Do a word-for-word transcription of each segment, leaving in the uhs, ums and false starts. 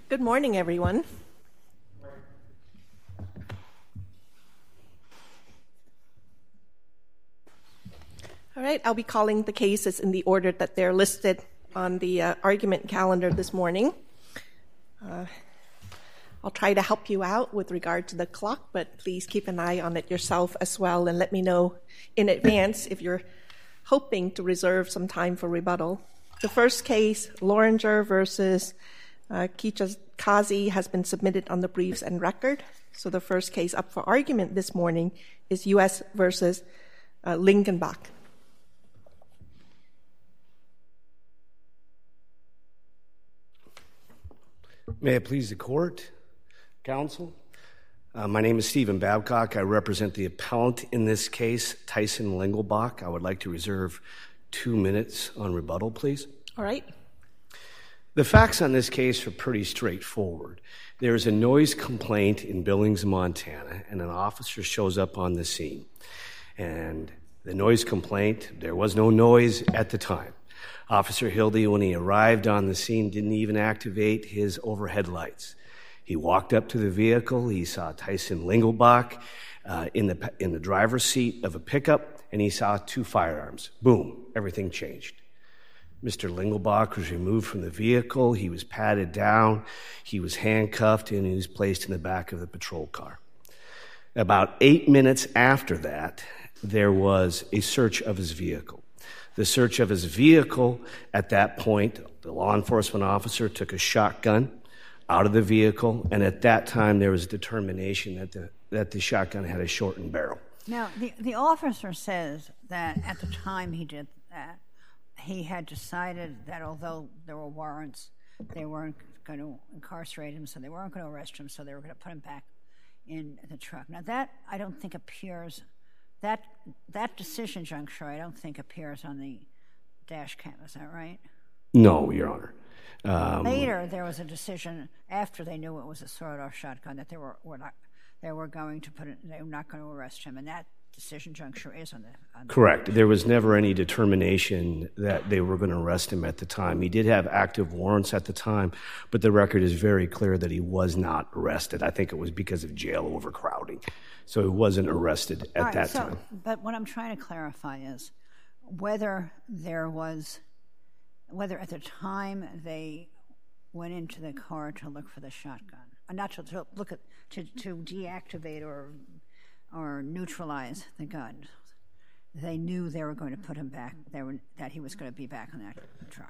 Good morning, everyone. All right, I'll be calling the cases in the order that they're listed on the uh, argument calendar this morning. Uh, I'll try to help you out with regard to the clock, but please keep an eye on it yourself as well and let me know in advance if you're hoping to reserve some time for rebuttal. The first case, Loranger versus uh, Kijakazi, has been submitted on the briefs and record. So the first case up for argument this morning is U S versus uh, Lingenbach. May it please the court, counsel. Uh, my name is Stephen Babcock. I represent the appellant in this case, Tyson Lingelbach. I would like to reserve two minutes on rebuttal, please. All right. The facts on this case are pretty straightforward. There is a noise complaint in Billings, Montana, and an officer shows up on the scene. And the noise complaint, there was no noise at the time. Officer Hildy, when he arrived on the scene, didn't even activate his overhead lights. He walked up to the vehicle. He saw Tyson Lingelbach uh, in the in the driver's seat of a pickup, and he saw two firearms. Boom, everything changed. Mister Lingelbach was removed from the vehicle. He was patted down. He was handcuffed, and he was placed in the back of the patrol car. About eight minutes after that, there was a search of his vehicle. The search of his vehicle, at that point, the law enforcement officer took a shotgun out of the vehicle, and at that time there was determination that the that the shotgun had a shortened barrel. Now, the, the officer says that at the time he did that, he had decided that although there were warrants, they weren't going to incarcerate him, so they weren't going to arrest him, so they were going to put him back in the truck. Now, that I don't think appears... That that decision juncture, I don't think, appears on the dash cam. Is that right? No, Your Honor. Um, Later, there was a decision after they knew it was a sawed-off shotgun that they were, were not they were going to put it. They were not going to arrest him, and that decision juncture is on the. On correct. The there was never any determination that they were going to arrest him at the time. He did have active warrants at the time, but the record is very clear that he was not arrested. I think it was because of jail overcrowding. So he wasn't arrested at right, that so, time. But what I'm trying to clarify is whether there was, whether at the time they went into the car to look for the shotgun, uh, not to, to look at, to, to deactivate or or neutralize the gun, they knew they were going to put him back. They were that he was going to be back on that truck.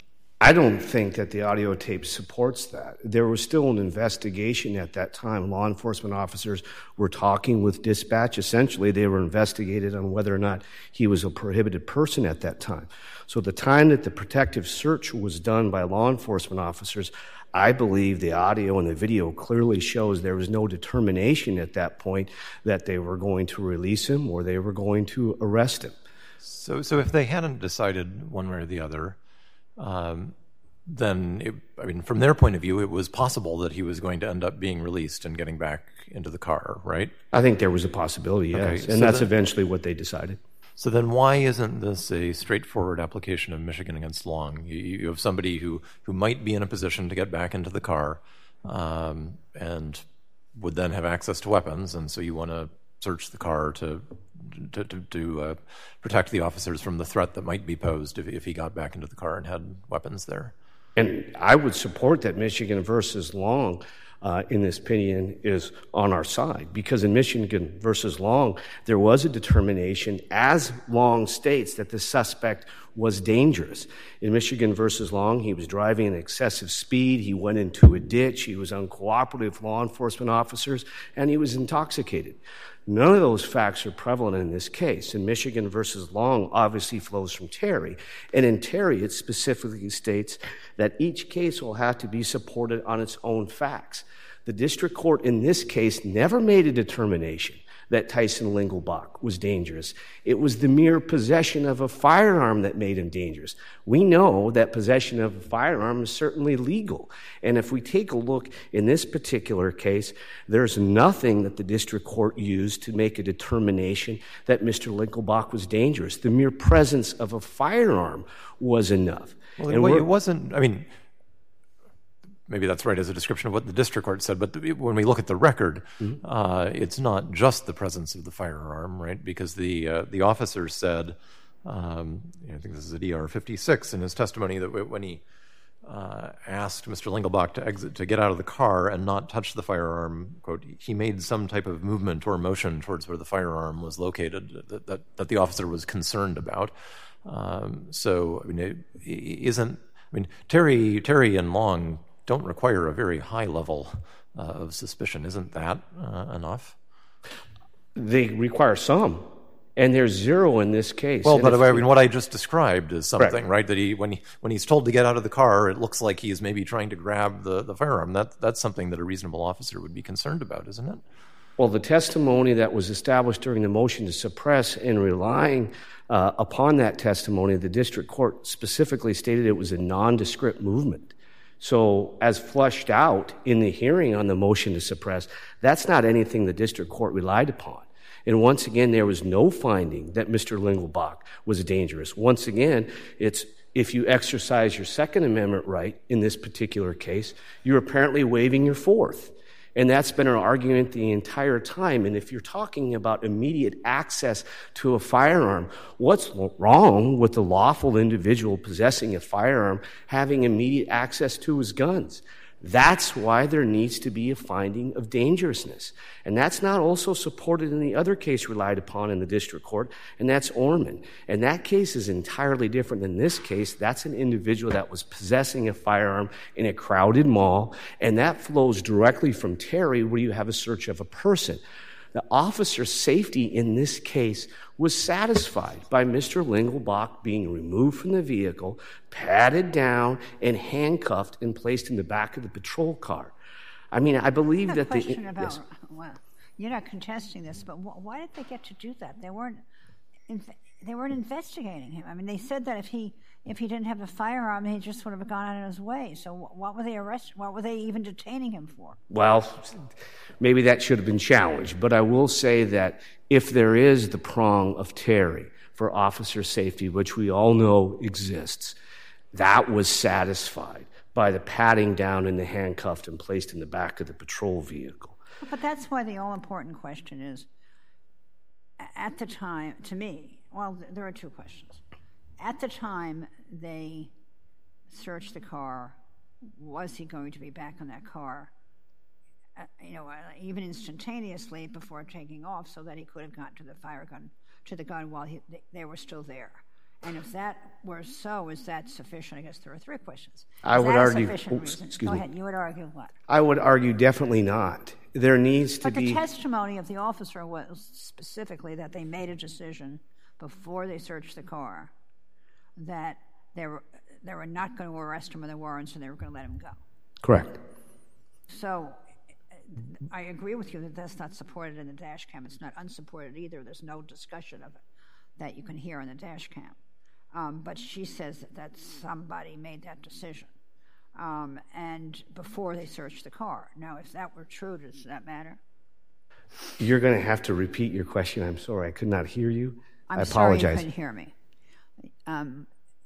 I don't think that the audio tape supports that. There was still an investigation at that time. Law enforcement officers were talking with dispatch. Essentially, they were investigated on whether or not he was a prohibited person at that time. So the time that the protective search was done by law enforcement officers, I believe the audio and the video clearly shows there was no determination at that point that they were going to release him or they were going to arrest him. So, so if they hadn't decided one way or the other, Um, then, it, I mean, from their point of view, it was possible that he was going to end up being released and getting back into the car, right? I think there was a possibility, yes, okay, and so that's then, eventually what they decided. So then why isn't this a straightforward application of Michigan against Long? You, you have somebody who, who might be in a position to get back into the car um, and would then have access to weapons, and so you want to search the car to to, to, to uh, protect the officers from the threat that might be posed if, if he got back into the car and had weapons there. And I would support that Michigan versus Long uh, in this opinion is on our side, because in Michigan versus Long, there was a determination, as Long states, that the suspect was dangerous. In Michigan versus Long, he was driving at excessive speed, he went into a ditch, he was uncooperative with law enforcement officers, and he was intoxicated. None of those facts are prevalent in this case. In Michigan versus Long obviously flows from Terry. And in Terry, it specifically states that each case will have to be supported on its own facts. The district court in this case never made a determination that Tyson Lingelbach was dangerous. It was the mere possession of a firearm that made him dangerous. We know that possession of a firearm is certainly legal. And if we take a look in this particular case, there's nothing that the district court used to make a determination that Mister Lingelbach was dangerous. The mere presence of a firearm was enough. Well, and it wasn't, I mean, maybe that's right as a description of what the district court said, but the, when we look at the record, mm-hmm. uh, it's not just the presence of the firearm, right? Because the uh, the officer said, um, I think this is at E R fifty-six in his testimony, that when he uh, asked Mister Lingelbach to exit, to get out of the car and not touch the firearm, quote, he made some type of movement or motion towards where the firearm was located that that, that the officer was concerned about. Um, so, I mean, it, it isn't. I mean, Terry, Terry and Long don't require a very high level uh, of suspicion. Isn't that uh, enough? They require some, and there's zero in this case. Well, and but if, I mean, what I just described is something, right. right? That he, when he, when he's told to get out of the car, it looks like he's maybe trying to grab the, the firearm. That that's something that a reasonable officer would be concerned about, isn't it? Well, the testimony that was established during the motion to suppress and relying uh, upon that testimony, the district court specifically stated it was a nondescript movement. So as flushed out in the hearing on the motion to suppress, that's not anything the district court relied upon. And once again, there was no finding that Mister Lingelbach was dangerous. Once again, it's if you exercise your Second Amendment right in this particular case, you're apparently waiving your Fourth. And that's been our argument the entire time. And if you're talking about immediate access to a firearm, what's wrong with the lawful individual possessing a firearm having immediate access to his guns? That's why there needs to be a finding of dangerousness. And that's not also supported in the other case relied upon in the district court, and that's Orman. And that case is entirely different than this case. That's an individual that was possessing a firearm in a crowded mall, and that flows directly from Terry, where you have a search of a person. The officer's safety in this case was satisfied by Mister Lingelbach being removed from the vehicle, patted down, and handcuffed and placed in the back of the patrol car. I mean, I believe I that the... the... About, yes. Well, you're not contesting this, but wh- why did they get to do that? They weren't... Inv- they weren't investigating him. I mean, they said that if he if he didn't have a firearm, he just would have gone on his way. So what were they arresting? What were they even detaining him for? Well, maybe that should have been challenged. But I will say that if there is the prong of Terry for officer safety, which we all know exists, that was satisfied by the patting down and the handcuffed and placed in the back of the patrol vehicle. But that's why the all-important question is, at the time, to me, well, there are two questions. At the time they searched the car, was he going to be back in that car, uh, you know, uh, even instantaneously before taking off, so that he could have gotten to the fire gun, to the gun while he, they, they were still there? And if that were so, is that sufficient? I guess there are three questions. Is I would that argue. A sufficient Oops, reason? excuse Go me. ahead. You would argue what? I would argue definitely not. There needs to but be. The testimony of the officer was specifically that they made a decision before they searched the car that they were they were not going to arrest him with a warrant, so they were going to let him go. Correct. So I agree with you that that's not supported in the dash cam. It's not unsupported either. There's no discussion of it that you can hear in the dash cam. Um, but she says that, that somebody made that decision. Um, and before they searched the car. Now, if that were true, does that matter? You're going to have to repeat your question. I'm sorry, I could not hear you. I'm I apologize. sorry you couldn't hear me. Um,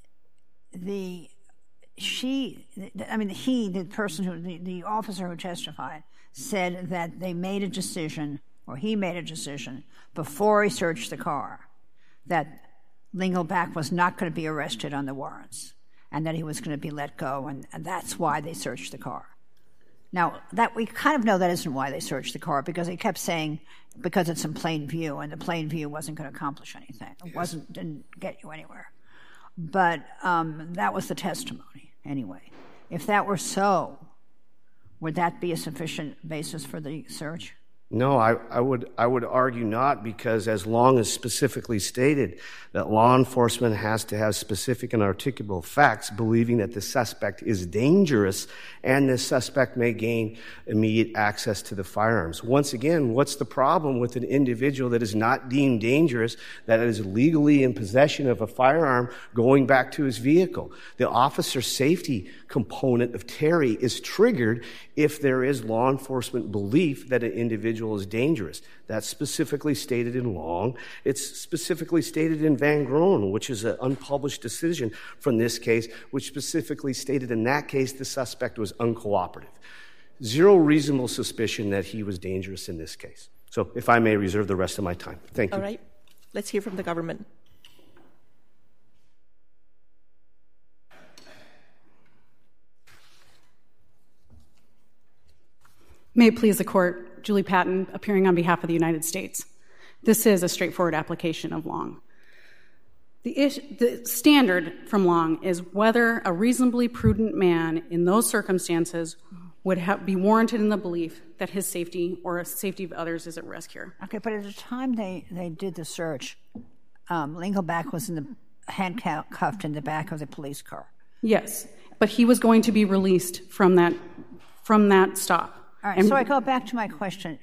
the she, I mean, he, the person who, the, the officer who testified, said that they made a decision, or he made a decision before he searched the car, that Lingelbach was not going to be arrested on the warrants, and that he was going to be let go, and, and that's why they searched the car. Now, that we kind of know that isn't why they searched the car, because he kept saying because it's in plain view, and the plain view wasn't going to accomplish anything. It wasn't didn't get you anywhere. But um, that was the testimony, anyway. If that were so, would that be a sufficient basis for the search? No, I, I would I would argue not, because as long as specifically stated that law enforcement has to have specific and articulable facts believing that the suspect is dangerous and the suspect may gain immediate access to the firearms. Once again, what's the problem with an individual that is not deemed dangerous, that is legally in possession of a firearm, going back to his vehicle? The officer safety component of Terry is triggered if there is law enforcement belief that an individual individual is dangerous. That's specifically stated in Long. It's specifically stated in Van Groen, which is an unpublished decision from this case, which specifically stated in that case the suspect was uncooperative. Zero reasonable suspicion that he was dangerous in this case. So if I may reserve the rest of my time. Thank you. All right. Let's hear from the government. May it please the Court, Julie Patton, appearing on behalf of the United States. This is a straightforward application of Long. The, ish, the standard from Long is whether a reasonably prudent man in those circumstances would have, be warranted in the belief that his safety or safety of others is at risk here. Okay, but at the time they, they did the search, um, Lingelbach was in the handcuffed in the back of the police car. Yes, but he was going to be released from that from that stop. All right, and so I go back to my question.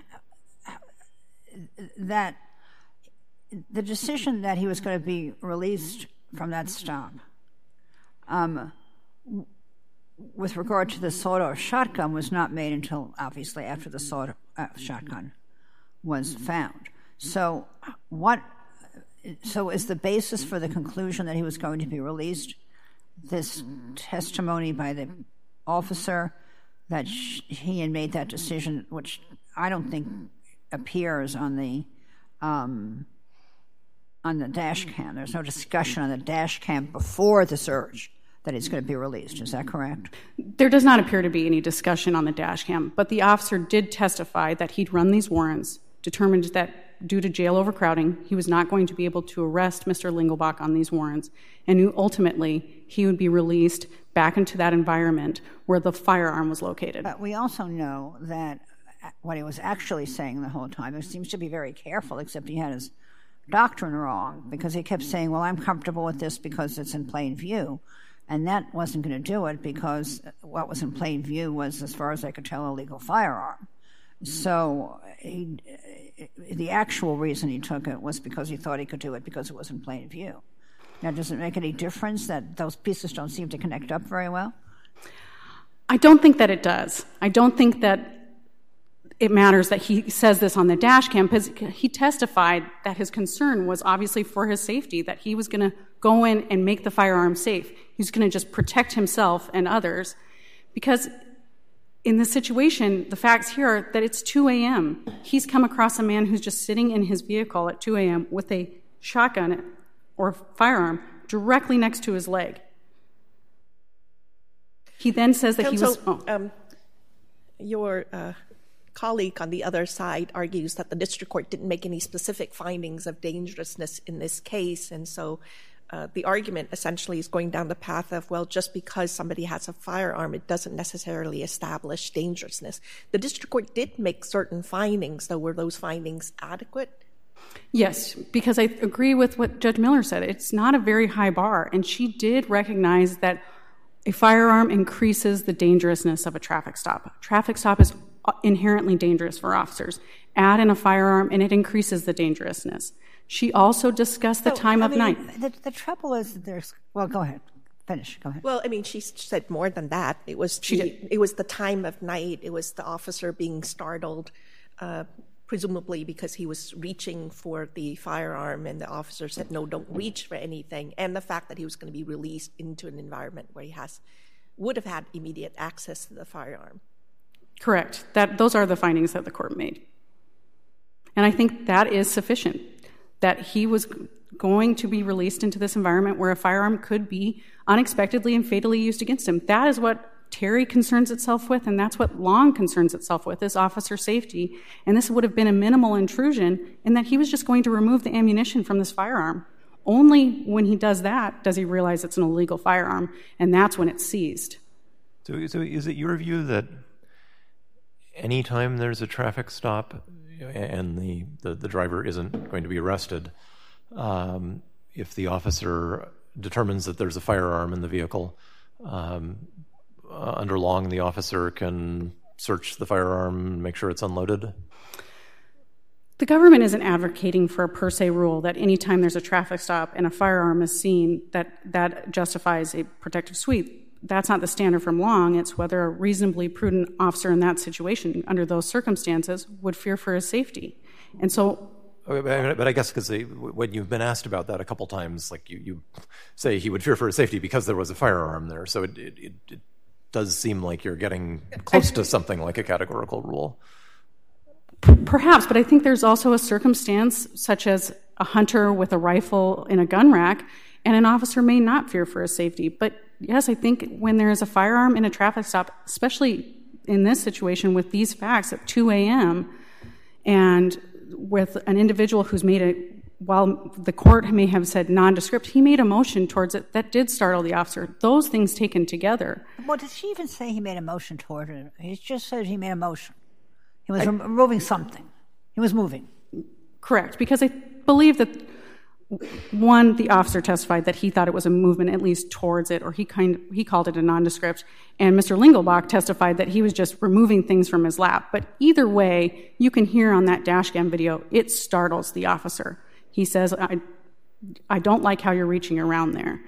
That the decision that he was going to be released from that stop, um, with regard to the sawed-off shotgun, was not made until, obviously, after the sawed-off uh, shotgun was found. So what? So is the basis for the conclusion that he was going to be released this testimony by the officer that he had made that decision, which I don't think appears on the um, on the dash cam. There's no discussion on the dash cam before the search that he's going to be released. Is that correct? There does not appear to be any discussion on the dash cam, but the officer did testify that he'd run these warrants, determined that due to jail overcrowding, he was not going to be able to arrest Mister Lingelbach on these warrants, and knew ultimately he would be released back into that environment where the firearm was located. But we also know that what he was actually saying the whole time, he seems to be very careful, except he had his doctrine wrong, because he kept saying, well, I'm comfortable with this because it's in plain view. And that wasn't going to do it, because what was in plain view was, as far as I could tell, a legal firearm. So he, the actual reason he took it was because he thought he could do it because it was in plain view. Now, does it make any difference that those pieces don't seem to connect up very well? I don't think that it does. I don't think that it matters that he says this on the dash cam, because he testified that his concern was obviously for his safety, that he was going to go in and make the firearm safe. He was going to just protect himself and others, because in this situation, the facts here are that it's two a.m. He's come across a man who's just sitting in his vehicle at two a.m. with a shotgun or firearm directly next to his leg. He then says that Counsel, he was... Oh. Um, your uh, colleague on the other side argues that the district court didn't make any specific findings of dangerousness in this case, and so uh, the argument essentially is going down the path of, well, just because somebody has a firearm, it doesn't necessarily establish dangerousness. The district court did make certain findings, though. Were those findings adequate? Yes, because I agree with what Judge Miller said. It's not a very high bar, and she did recognize that a firearm increases the dangerousness of a traffic stop. A traffic stop is inherently dangerous for officers. Add in a firearm, and it increases the dangerousness. She also discussed the so, time I of mean, night. The, the trouble is that there's... Well, go ahead. Finish. Go ahead. Well, I mean, she said more than that. It was She the, did. it was the time of night. It was the officer being startled, uh, presumably because he was reaching for the firearm, and the officer said, no, don't reach for anything, and the fact that he was going to be released into an environment where he has would have had immediate access to the firearm. Correct. That those are the findings that the court made. And I think that is sufficient, that he was going to be released into this environment where a firearm could be unexpectedly and fatally used against him. That is what Terry concerns itself with, and that's what Long concerns itself with, is officer safety. And this would have been a minimal intrusion in that he was just going to remove the ammunition from this firearm. Only when he does that does he realize it's an illegal firearm, and that's when it's seized. So, so is it your view that anytime there's a traffic stop and the, the, the driver isn't going to be arrested, um, if the officer determines that there's a firearm in the vehicle, um, uh, under Long, the officer can search the firearm and make sure it's unloaded? The government isn't advocating for a per se rule that anytime there's a traffic stop and a firearm is seen, that that justifies a protective sweep. that's not the standard from Long. It's whether a reasonably prudent officer in that situation, under those circumstances, would fear for his safety. And so... But I guess because when you've been asked about that a couple times, like you, you say he would fear for his safety because there was a firearm there. So it, it, it does seem like you're getting close to something like a categorical rule. Perhaps, but I think there's also a circumstance such as a hunter with a rifle in a gun rack, and an officer may not fear for his safety. But yes, I think when there is a firearm in a traffic stop, especially in this situation with these facts at two a.m., and with an individual who's made a, while the court may have said nondescript, he made a motion towards it that did startle the officer. Those things taken together. Well, did she even say he made a motion toward it? He just said he made a motion. He was I, removing something. He was moving. Correct, because I believe that, one, the officer testified that he thought it was a movement at least towards it, or he kind of, he called it a nondescript, and Mister Lingelbach testified that he was just removing things from his lap. But either way, you can hear on that dash cam video, it startles the officer. He says, I, I don't like how you're reaching around there.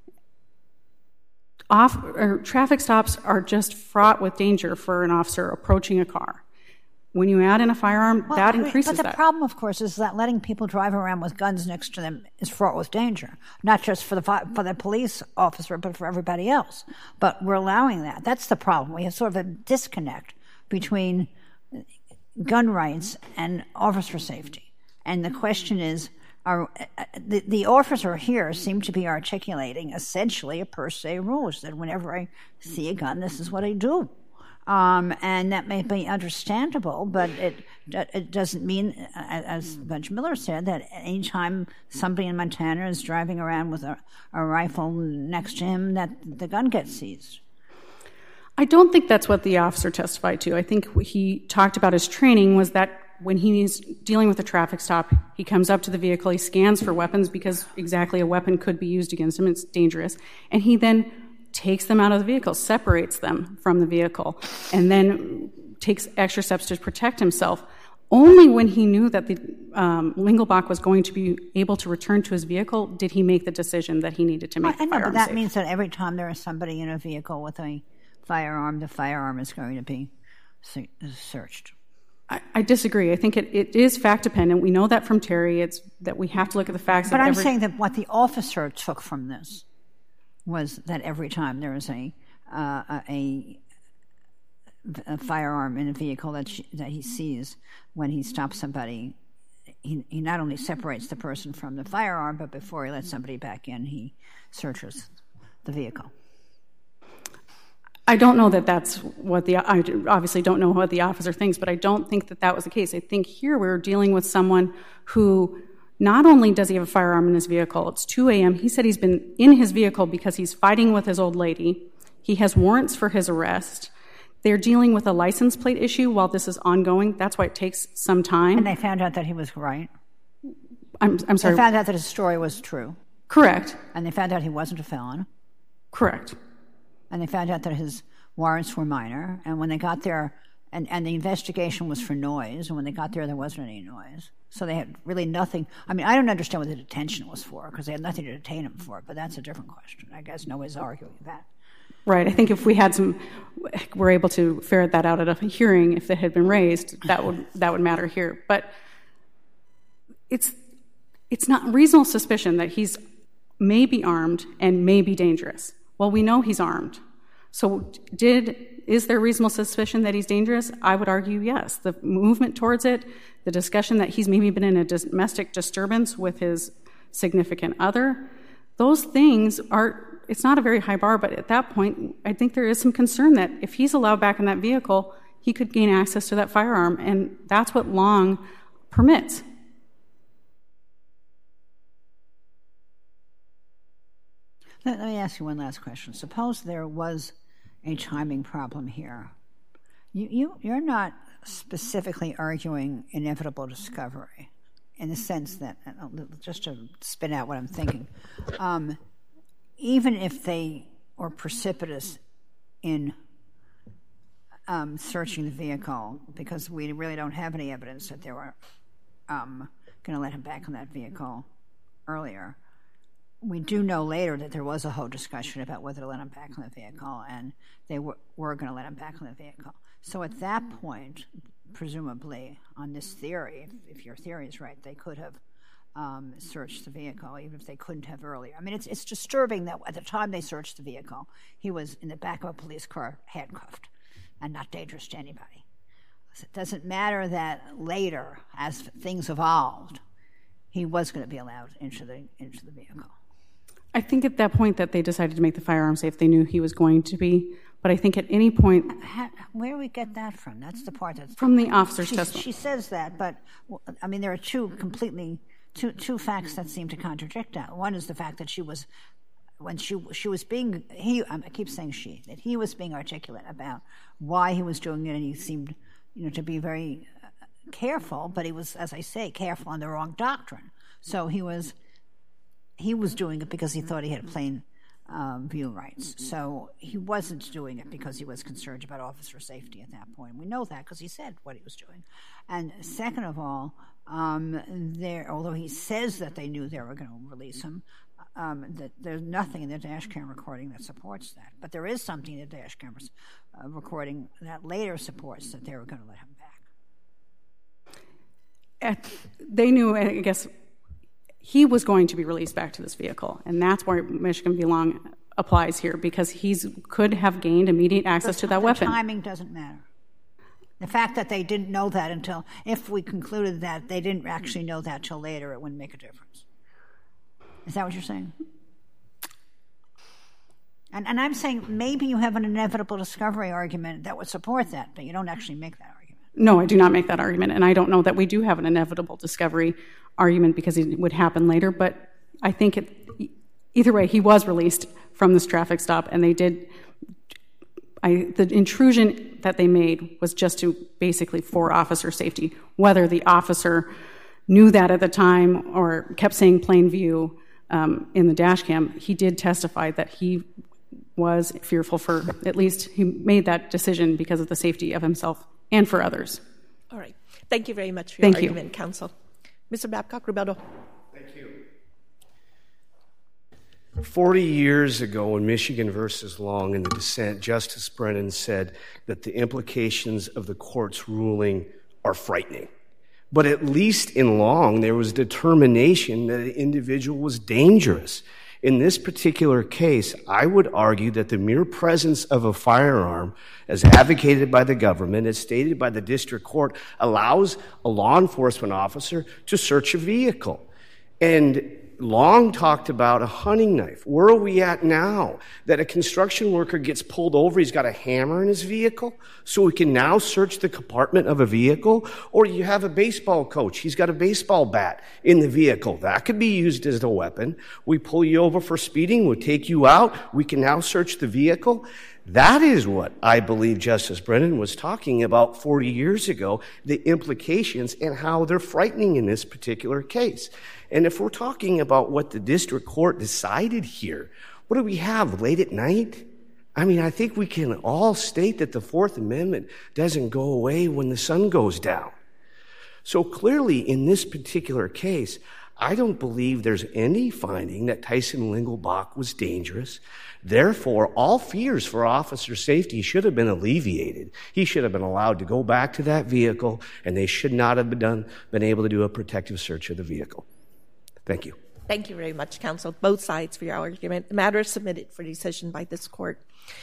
Off, or traffic stops are just fraught with danger for an officer approaching a car. When you add in a firearm, well, that increases that. But the that. problem, of course, is that letting people drive around with guns next to them is fraught with danger, not just for the for the police officer, but for everybody else. But we're allowing that. That's the problem. We have sort of a disconnect between gun rights and officer safety. And the question is, are, the, the officer here seemed to be articulating essentially a per se rule, that whenever I see a gun, this is what I do. Um, and that may be understandable, but it it doesn't mean, as Judge Miller said, that any time somebody in Montana is driving around with a, a rifle next to him, that the gun gets seized. I don't think that's what the officer testified to. I think what he talked about his training was that when he's dealing with a traffic stop, he comes up to the vehicle, he scans for weapons because exactly a weapon could be used against him, it's dangerous, and he then takes them out of the vehicle, separates them from the vehicle, and then takes extra steps to protect himself. Only when he knew that the um, Lingelbach was going to be able to return to his vehicle did he make the decision that he needed to make I the know, firearm but that safe. means that every time there is somebody in a vehicle with a firearm, the firearm is going to be searched. I, I disagree. I think it, it is fact-dependent. We know that from Terry. It's that we have to look at the facts. But I'm every... saying that what the officer took from this was that every time there is a uh, a, a firearm in a vehicle that she, that he sees when he stops somebody, he, he not only separates the person from the firearm, but before he lets somebody back in, he searches the vehicle. I don't know that that's what the, I obviously don't know what the officer thinks, but I don't think that that was the case. I think here we're dealing with someone who not only does he have a firearm in his vehicle, it's two a.m., he said he's been in his vehicle because he's fighting with his old lady. He has warrants for his arrest. They're dealing with a license plate issue while this is ongoing. That's why it takes some time. And they found out that he was right? I'm, I'm sorry. They found out that his story was true? Correct. And they found out he wasn't a felon? Correct. And they found out that his warrants were minor, and when they got there, and, and the investigation was for noise, and when they got there, there wasn't any noise. So they had really nothing. I mean, I don't understand what the detention was for, because they had nothing to detain him for, but that's a different question. I guess nobody's arguing that. Right. I think if we had some, were able to ferret that out at a hearing, if it had been raised, that would that would matter here. But it's it's not reasonable suspicion that he's may be armed and may be dangerous. Well, we know he's armed. So did is there reasonable suspicion that he's dangerous? I would argue yes. The movement towards it, the discussion that he's maybe been in a domestic disturbance with his significant other, those things are, it's not a very high bar, but at that point, I think there is some concern that if he's allowed back in that vehicle, he could gain access to that firearm, and that's what Long permits. Let me ask you one last question. Suppose there was a timing problem here. You, you, you're not specifically arguing inevitable discovery in the sense that, just to spin out what I'm thinking, um, even if they were precipitous in um, searching the vehicle, because we really don't have any evidence that they were um, going to let him back in that vehicle earlier, we do know later that there was a whole discussion about whether to let him back in the vehicle, and they were, were going to let him back in the vehicle. So at that point, presumably, on this theory, if, if your theory is right, they could have um, searched the vehicle, even if they couldn't have earlier. I mean, it's, it's disturbing that at the time they searched the vehicle, he was in the back of a police car handcuffed and not dangerous to anybody. So it doesn't matter that later, as things evolved, he was going to be allowed into the into the vehicle. I think at that point that they decided to make the firearm safe, they knew he was going to be. But I think at any point... How, where do we get that from? That's the part that's... From the officer's she, testimony. She says that, but, I mean, there are two completely... Two, two facts that seem to contradict that. One is the fact that she was... When she she was being... he I keep saying she. That he was being articulate about why he was doing it, and he seemed, you know, to be very careful, but he was, as I say, careful on the wrong doctrine. So he was... He was doing it because he thought he had plain um, view rights. So he wasn't doing it because he was concerned about officer safety at that point. We know that because he said what he was doing. And second of all, um, there, although he says that they knew they were going to release him, um, that there's nothing in the dash cam recording that supports that. But there is something in the dash cam uh, recording that later supports that they were going to let him back. At, they knew, I guess... he was going to be released back to this vehicle, and that's where Michigan v. Long applies here, because he could have gained immediate access the, to that the weapon. Timing doesn't matter. The fact that they didn't know that until, if we concluded that they didn't actually know that till later, it wouldn't make a difference. Is that what you're saying? And, and I'm saying maybe you have an inevitable discovery argument that would support that, but you don't actually make that argument. No, I do not make that argument, and I don't know that we do have an inevitable discovery argument because it would happen later, but I think it, either way, he was released from this traffic stop, and they did, I, the intrusion that they made was just to basically for officer safety. Whether the officer knew that at the time or kept saying plain view um, in the dash cam, he did testify that he was fearful for, at least he made that decision because of the safety of himself and for others. All right. Thank you very much for your Thank argument, you. counsel. Mister Babcock, rebuttal. Thank you. Forty years ago in Michigan versus Long in the dissent, Justice Brennan said that the implications of the court's ruling are frightening. But at least in Long, there was determination that an individual was dangerous. In this particular case, I would argue that the mere presence of a firearm, as advocated by the government, as stated by the district court, allows a law enforcement officer to search a vehicle. And Long talked about a hunting knife. Where are we at now? That a construction worker gets pulled over, he's got a hammer in his vehicle, so we can now search the compartment of a vehicle? Or you have a baseball coach, he's got a baseball bat in the vehicle. That could be used as a weapon. We pull you over for speeding, we'll take you out, we can now search the vehicle. That is what I believe Justice Brennan was talking about forty years ago, the implications and how they're frightening in this particular case. And if we're talking about what the district court decided here, what do we have, late at night? I mean, I think we can all state that the Fourth Amendment doesn't go away when the sun goes down. So clearly, in this particular case, I don't believe there's any finding that Tyson Lingelbach was dangerous. Therefore, all fears for officer safety should have been alleviated. He should have been allowed to go back to that vehicle, and they should not have been, done, been able to do a protective search of the vehicle. Thank you. Thank you very much, counsel, both sides for your argument. The matter is submitted for decision by this court.